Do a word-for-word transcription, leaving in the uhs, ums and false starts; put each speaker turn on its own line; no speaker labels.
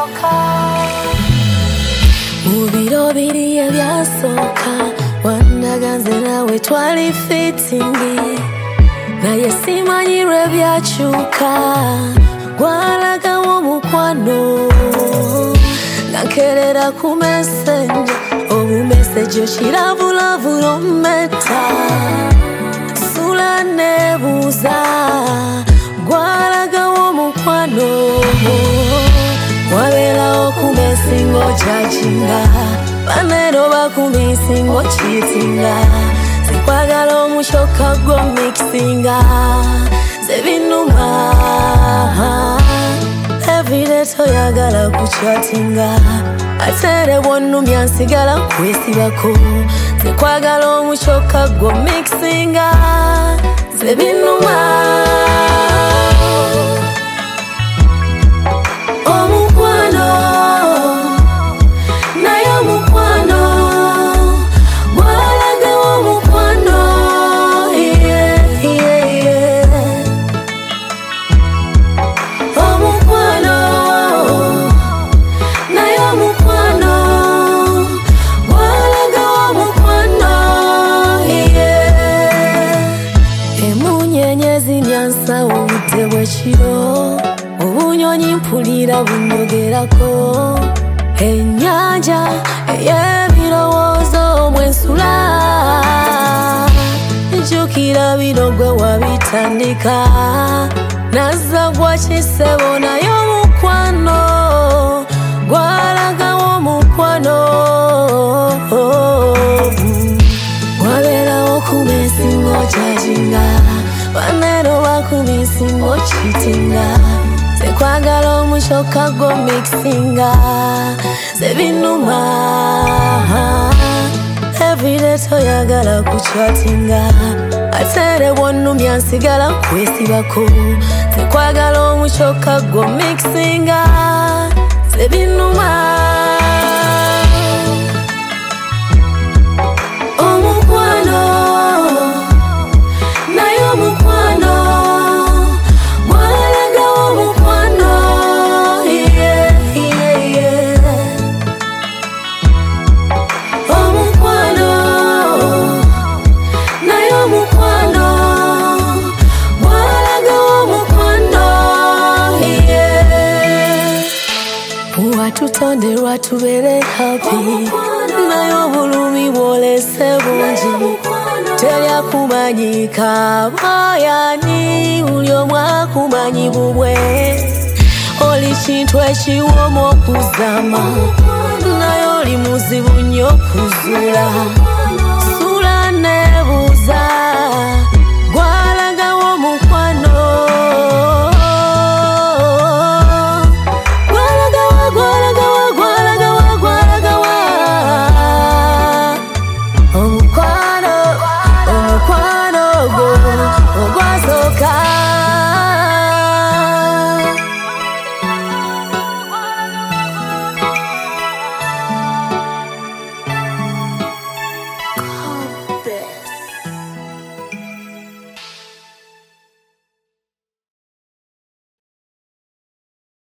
byasooka mu biro biri ebyasooka wandaganze nawe twali fitingi naye simanyirwe byakyuka gwalagawo omukwano nakerera ku mesenja obumesejo kiravulabula ometa sula nebuuza gwalagawo omukwano wabeerawo ku mesingo kyakinga banero bakumisingo kitinga zikwagala omushoka gwo mixinga zebinuma everyday toyagala kuchatinga atere bwonnumya nsigala kwesibako zikwagala omushoka gwo mixinga zebinuma omukwano naye omukwano gwalagawo omukwano yeah, yeah, yeah. Omukwano naye omukwano gwalagawo omukwano yeah. Emunyenyezi nyansawo obudde bwekiro obunyonyi mpulira bunyogerako ennyanja ey'ebirowoozo mwensula njukira bino gwe wabitandika nazza gwa kisebo naye omukwano gwalagawo omukwano wabeerawo ku misingo kyakinga banero bakumisingo kitinga zekwagala omushoka gwo mixinga zebinuma everyday toyagala kuchatinga atere bwonnumya nsigala kwesibako zekwagala omushoka gwo mixinga zebinuma omukwano naye omukwano gwalagawo omukwano yeah, yeah, yeah. Omukwano naye omukwano gwalagawo omukwano yeah. watutonderwa tubeere happy naye obulumi bwolese bungi teryakumanyika boyani buli omu akumanyi bubwe oli kintu ekiwooma okuzama naye oli muzibu nnyo okuzuula